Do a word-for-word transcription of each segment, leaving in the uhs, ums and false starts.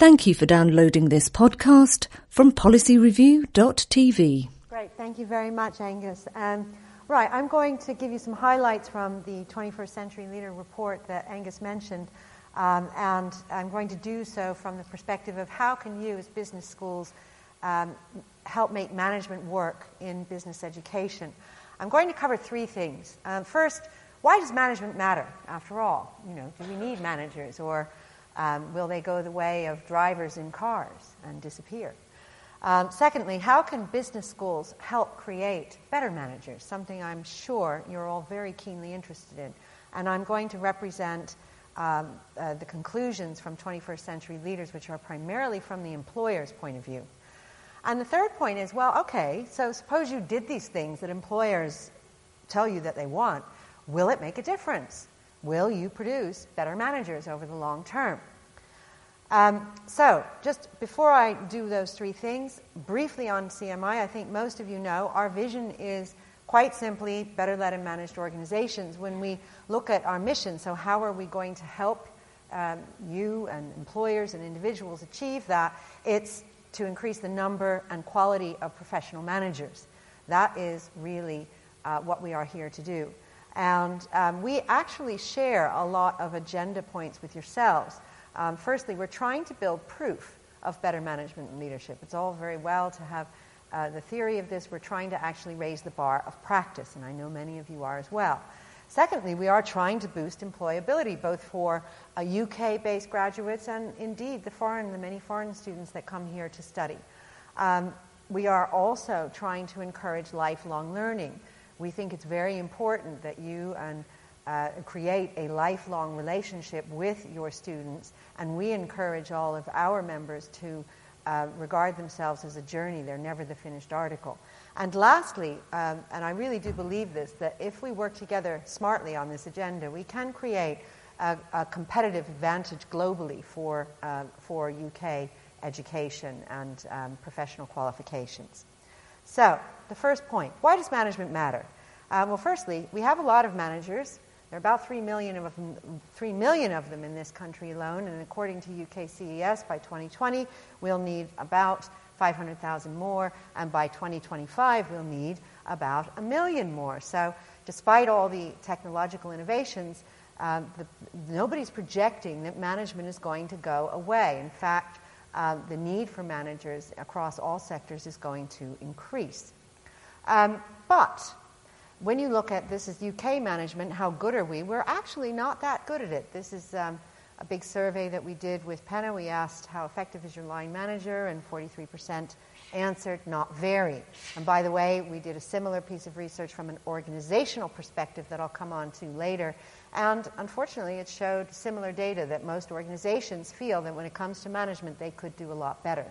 Thank you for downloading this podcast from policy review dot t v. Great, thank you very much, Angus. Um, right, I'm going to give you some highlights from the twenty-first Century Leader report that Angus mentioned, um, and I'm going to do so from the perspective of how can you as business schools um, help make management work in business education. I'm going to cover three things. Um, first, why does management matter, after all? You know, do we need managers, or um, will they go the way of drivers in cars and disappear? Um, secondly, how can business schools help create better managers, something I'm sure you're all very keenly interested in. And I'm going to represent um, uh, the conclusions from twenty-first Century Leaders, which are primarily from the employer's point of view. And the third point is, well, okay, so suppose you did these things that employers tell you that they want. Will it make a difference? Will you produce better managers over the long term? Um, so, just before I do those three things, briefly on C M I, I think most of you know our vision is quite simply better led and managed organizations. When we look at our mission, so how are we going to help um, you and employers and individuals achieve that? It's to increase the number and quality of professional managers. That is really uh, what we are here to do. And um, we actually share a lot of agenda points with yourselves. Um, firstly, we're trying to build proof of better management and leadership. It's all very well to have uh, the theory of this. We're trying to actually raise the bar of practice, and I know many of you are as well. Secondly, we are trying to boost employability, both for uh, U K-based graduates and indeed the foreign, the many foreign students that come here to study. Um, we are also trying to encourage lifelong learning. We think it's very important that you and uh, create a lifelong relationship with your students, and we encourage all of our members to uh, regard themselves as a journey. They're never the finished article. And lastly, um, and I really do believe this, that if we work together smartly on this agenda, we can create a, a competitive advantage globally for, uh, for U K education and um, professional qualifications. So, the first point, why does management matter? Uh, well, firstly, we have a lot of managers. There are about three million of them, three million of them in this country alone, and according to U K C E S, by twenty twenty, we'll need about five hundred thousand more, and by twenty twenty-five, we'll need about a million more. So, despite all the technological innovations, um, the, nobody's projecting that management is going to go away. In fact, uh, the need for managers across all sectors is going to increase. Um, but when you look at this as U K management, how good are we? We're actually not that good at it. This is um, a big survey that we did with Penna. We asked, how effective is your line manager? And forty-three percent answered, not very. And by the way, we did a similar piece of research from an organizational perspective that I'll come on to later. And unfortunately, it showed similar data that most organizations feel that when it comes to management, they could do a lot better.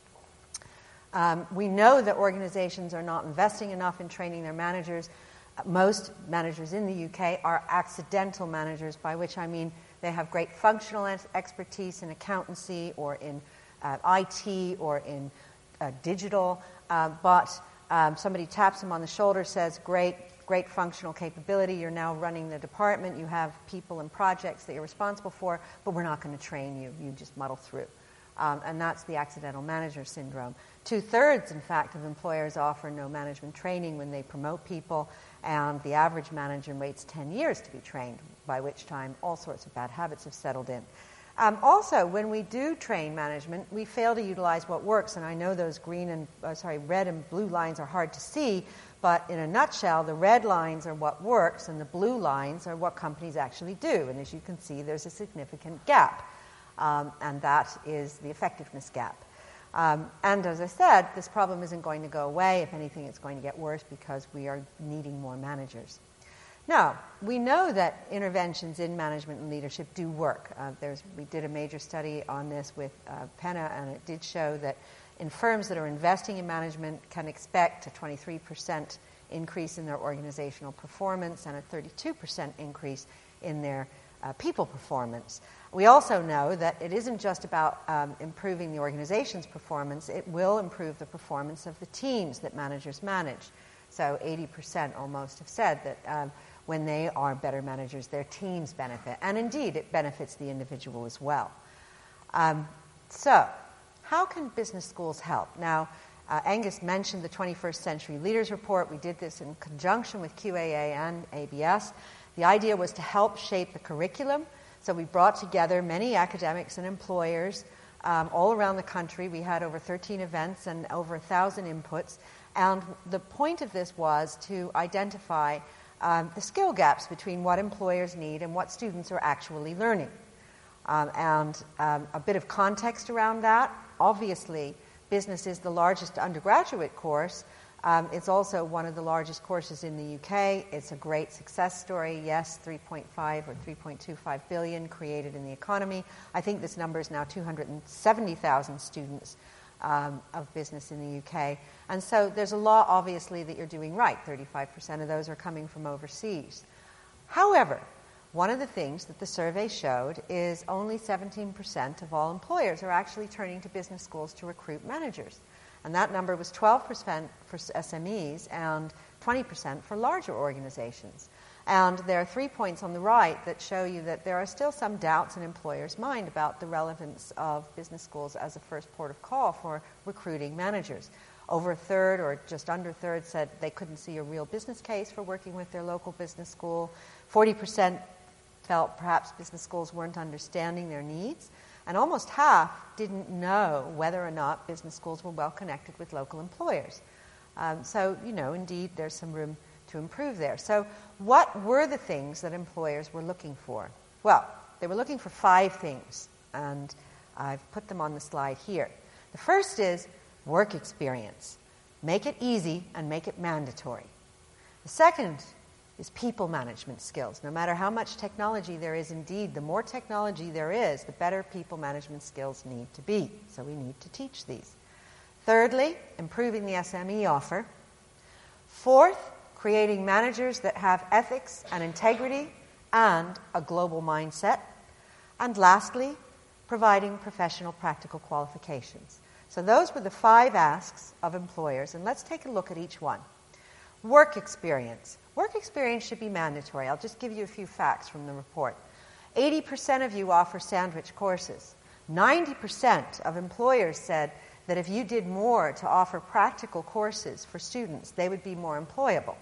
Um, we know that organizations are not investing enough in training their managers. Most managers in the U K are accidental managers, by which I mean they have great functional expertise in accountancy or in uh, I T or in uh, digital, uh, but um, somebody taps them on the shoulder, says, great, great functional capability, you're now running the department, you have people and projects that you're responsible for, but we're not going to train you, you just muddle through. Um, and that's the accidental manager syndrome. Two-thirds, in fact, of employers offer no management training when they promote people, and the average manager waits ten years to be trained, by which time all sorts of bad habits have settled in. Um, also, when we do train management, we fail to utilize what works, and I know those green and, uh, sorry, red and blue lines are hard to see, but in a nutshell, the red lines are what works, and the blue lines are what companies actually do, and as you can see, there's a significant gap. Um, and that is the effectiveness gap. Um, and as I said, this problem isn't going to go away. If anything, it's going to get worse because we are needing more managers. Now, we know that interventions in management and leadership do work. Uh, there's, we did a major study on this with uh, Penna, and it did show that in firms that are investing in management can expect a twenty-three percent increase in their organizational performance and a thirty-two percent increase in their uh, people performance. We also know that it isn't just about um, improving the organization's performance, it will improve the performance of the teams that managers manage. So eighty percent almost have said that um, when they are better managers, their teams benefit. And indeed, it benefits the individual as well. Um, So, how can business schools help? Now, uh, Angus mentioned the twenty-first Century Leaders Report. We did this in conjunction with Q A A and A B S. The idea was to help shape the curriculum. So we brought together many academics and employers um, all around the country. We had over thirteen events and over one thousand inputs. And the point of this was to identify um, the skill gaps between what employers need and what students are actually learning. Um, and um, a bit of context around that. Obviously, business is the largest undergraduate course. Um, it's also one of the largest courses in the U K. It's a great success story. Yes, three point five or three point two five billion created in the economy. I think this number is now two hundred seventy thousand students um, of business in the U K. And so there's a law, obviously, that you're doing right. thirty-five percent of those are coming from overseas. However, one of the things that the survey showed is only seventeen percent of all employers are actually turning to business schools to recruit managers. And that number was twelve percent for S M Es and twenty percent for larger organizations. And there are three points on the right that show you that there are still some doubts in employers' mind about the relevance of business schools as a first port of call for recruiting managers. Over a third, or just under a third, said they couldn't see a real business case for working with their local business school. forty percent felt perhaps business schools weren't understanding their needs. And almost half didn't know whether or not business schools were well connected with local employers. Um, so, you know, indeed, there's some room to improve there. So what were the things that employers were looking for? Well, they were looking for five things, and I've put them on the slide here. The first is work experience. Make it easy and make it mandatory. The second is people management skills. No matter how much technology there is, indeed, the more technology there is, the better people management skills need to be. So we need to teach these. Thirdly, improving the S M E offer. Fourth, creating managers that have ethics and integrity and a global mindset. And lastly, providing professional practical qualifications. So those were the five asks of employers, and let's take a look at each one. Work experience. Work experience should be mandatory. I'll just give you a few facts from the report. eighty percent of you offer sandwich courses. ninety percent of employers said that if you did more to offer practical courses for students, they would be more employable.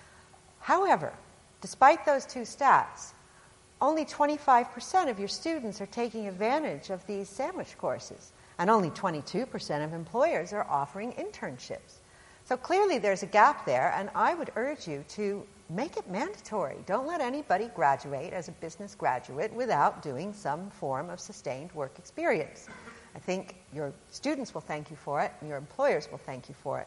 However, despite those two stats, only twenty-five percent of your students are taking advantage of these sandwich courses, and only twenty-two percent of employers are offering internships. So clearly there's a gap there, and I would urge you to make it mandatory. Don't let anybody graduate as a business graduate without doing some form of sustained work experience. I think your students will thank you for it, and your employers will thank you for it.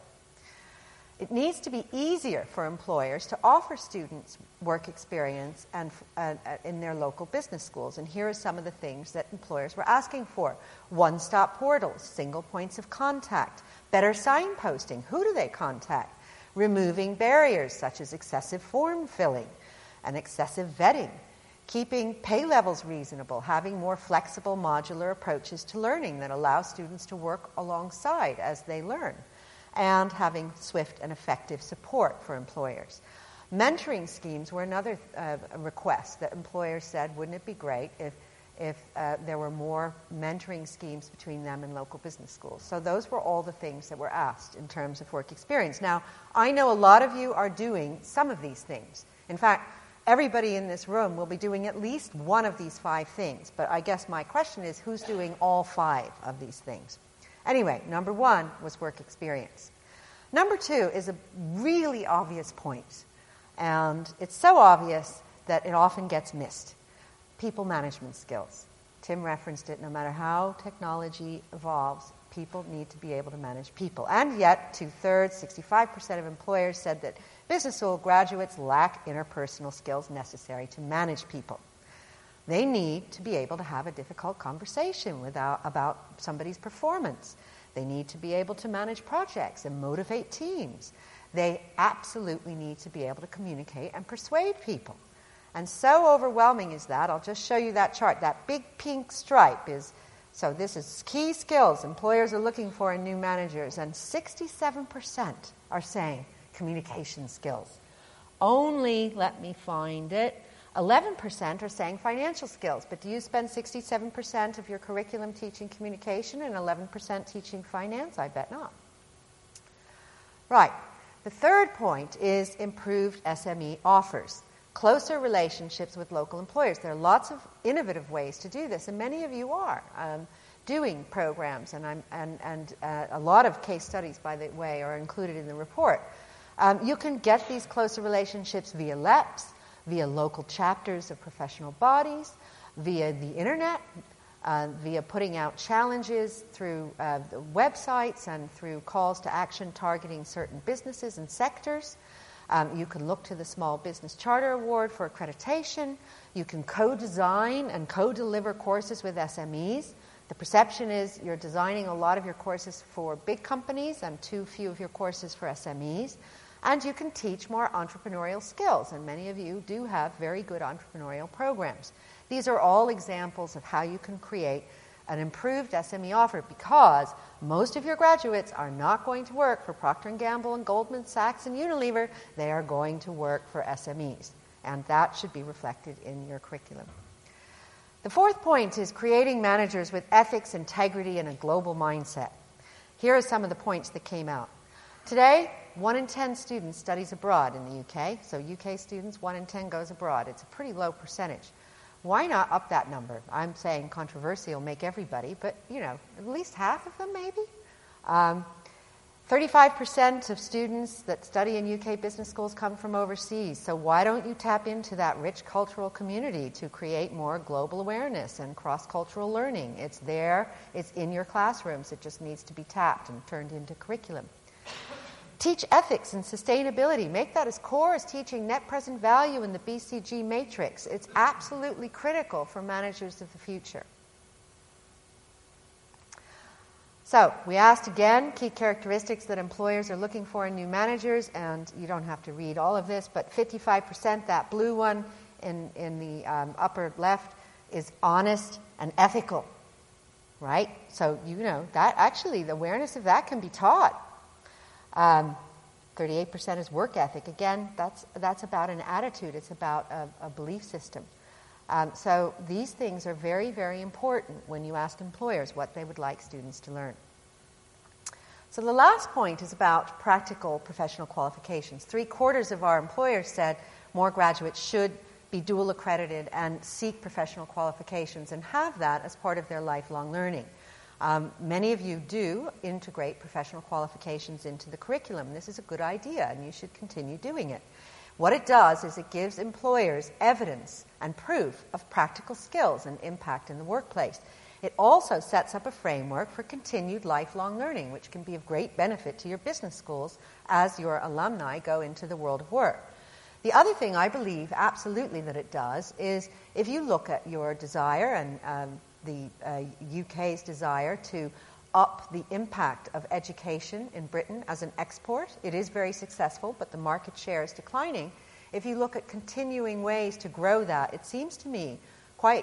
It needs to be easier for employers to offer students work experience and uh, in their local business schools. And here are some of the things that employers were asking for. One-stop portals, single points of contact, better signposting. Who do they contact? Removing barriers such as excessive form filling and excessive vetting. Keeping pay levels reasonable, having more flexible modular approaches to learning that allow students to work alongside as they learn. And having swift and effective support for employers. Mentoring schemes were another uh, request that employers said, wouldn't it be great if, if uh, there were more mentoring schemes between them and local business schools. So those were all the things that were asked in terms of work experience. Now, I know a lot of you are doing some of these things. In fact, everybody in this room will be doing at least one of these five things. But I guess my question is, who's doing all five of these things? Anyway, number one was work experience. Number two is a really obvious point, and it's so obvious that it often gets missed. People management skills. Tim referenced it. No matter how technology evolves, people need to be able to manage people. And yet, two-thirds, sixty-five percent of employers said that business school graduates lack interpersonal skills necessary to manage people. They need to be able to have a difficult conversation without, about somebody's performance. They need to be able to manage projects and motivate teams. They absolutely need to be able to communicate and persuade people. And so overwhelming is that, I'll just show you that chart. That big pink stripe is, so this is key skills employers are looking for in new managers, and sixty-seven percent are saying communication skills. Only, let me find it, eleven percent are saying financial skills, but do you spend sixty-seven percent of your curriculum teaching communication and eleven percent teaching finance? I bet not. Right. The third point is improved S M E offers, closer relationships with local employers. There are lots of innovative ways to do this, and many of you are um, doing programs, and, I'm, and, and uh, a lot of case studies, by the way, are included in the report. Um, you can get these closer relationships via L E P S, via local chapters of professional bodies, via the internet, uh, via putting out challenges through uh, the websites and through calls to action targeting certain businesses and sectors. Um, you can look to the Small Business Charter Award for accreditation. You can co-design and co-deliver courses with S M Es. The perception is you're designing a lot of your courses for big companies and too few of your courses for S M Es. And you can teach more entrepreneurial skills, and many of you do have very good entrepreneurial programs. These are all examples of how you can create an improved S M E offer, because most of your graduates are not going to work for Procter and Gamble and Goldman Sachs and Unilever. They are going to work for S M Es, and that should be reflected in your curriculum. The fourth point is creating managers with ethics, integrity, and a global mindset. Here are some of the points that came out. Today, one in ten students studies abroad in the U K. So U K students, one in ten goes abroad. It's a pretty low percentage. Why not up that number? I'm saying controversial, make everybody, but, you know, at least half of them maybe. Um, thirty-five percent of students that study in U K business schools come from overseas. So why don't you tap into that rich cultural community to create more global awareness and cross-cultural learning? It's there. It's in your classrooms. It just needs to be tapped and turned into curriculum. Teach ethics and sustainability. Make that as core as teaching net present value in the B C G matrix. It's absolutely critical for managers of the future. So, we asked again key characteristics that employers are looking for in new managers, and you don't have to read all of this, but fifty-five percent, that blue one in, in the um, upper left, is honest and ethical, right? So, you know, that actually, the awareness of that can be taught. Um, thirty-eight percent is work ethic. Again, that's that's about an attitude. It's about a, a belief system. Um, so these things are very, very important when you ask employers what they would like students to learn. So the last point is about practical professional qualifications. Three quarters of our employers said more graduates should be dual accredited and seek professional qualifications and have that as part of their lifelong learning. Um, many of you do integrate professional qualifications into the curriculum. This is a good idea, and you should continue doing it. What it does is it gives employers evidence and proof of practical skills and impact in the workplace. It also sets up a framework for continued lifelong learning, which can be of great benefit to your business schools as your alumni go into the world of work. The other thing I believe absolutely that it does is if you look at your desire and um, the uh, U K's desire to up the impact of education in Britain as an export. It is very successful, but the market share is declining. If you look at continuing ways to grow that, it seems to me quite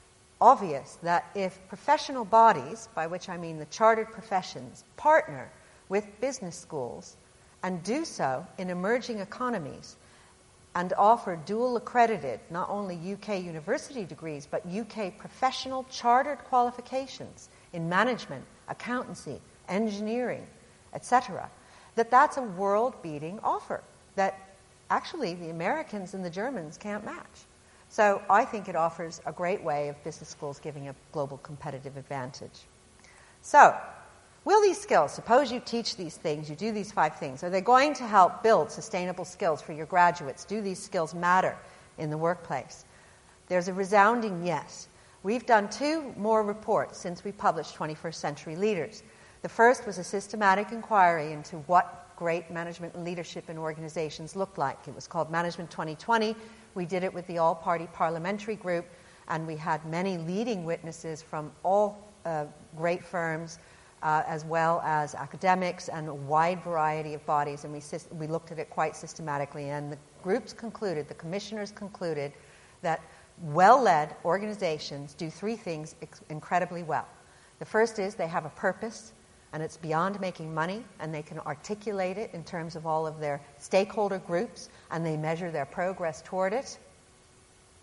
obvious that if professional bodies, by which I mean the chartered professions, partner with business schools and do so in emerging economies, and offer dual accredited, not only U K university degrees, but U K professional chartered qualifications in management, accountancy, engineering, et cetera, that that's a world-beating offer that actually the Americans and the Germans can't match. So I think it offers a great way of business schools giving a global competitive advantage. So, will these skills, suppose you teach these things, you do these five things, are they going to help build sustainable skills for your graduates? Do these skills matter in the workplace? There's a resounding yes. We've done two more reports since we published twenty-first Century Leaders. The first was a systematic inquiry into what great management and leadership in organizations looked like. It was called Management twenty twenty. We did it with the all-party parliamentary group, and we had many leading witnesses from all uh, great firms, Uh, as well as academics and a wide variety of bodies, and we sy- we looked at it quite systematically. And the groups concluded, the commissioners concluded, that well-led organizations do three things ex- incredibly well. The first is they have a purpose, and it's beyond making money, and they can articulate it in terms of all of their stakeholder groups, and they measure their progress toward it.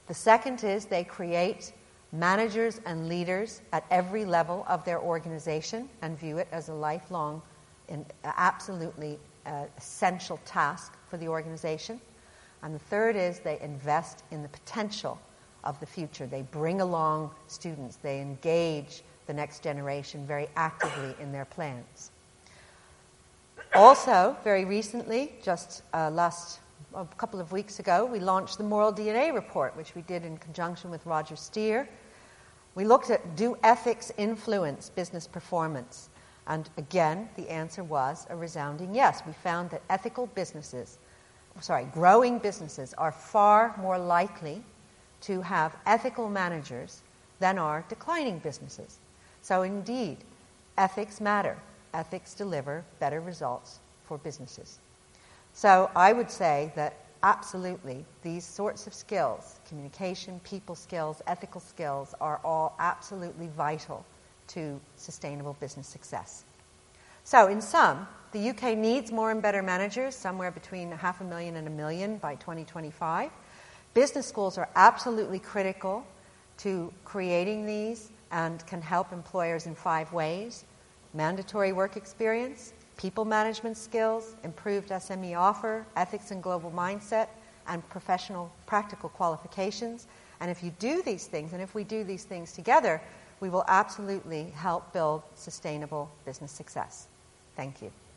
The second is they create managers and leaders at every level of their organization and view it as a lifelong and absolutely uh, essential task for the organization. And the third is they invest in the potential of the future. They bring along students. They engage the next generation very actively in their plans. Also, very recently, just uh, last a couple of weeks ago, we launched the Moral D N A report, which we did in conjunction with Roger Steer. We looked at, do ethics influence business performance? And again, the answer was a resounding yes. We found that ethical businesses, sorry, growing businesses are far more likely to have ethical managers than are declining businesses. So indeed, ethics matter. Ethics deliver better results for businesses. So I would say that absolutely these sorts of skills, communication, people skills, ethical skills, are all absolutely vital to sustainable business success. So in sum, the U K needs more and better managers, somewhere between half a million and a million by twenty twenty-five. Business schools are absolutely critical to creating these and can help employers in five ways: mandatory work experience, people management skills, improved S M E offer, ethics and global mindset, and professional practical qualifications. And if you do these things, and if we do these things together, we will absolutely help build sustainable business success. Thank you.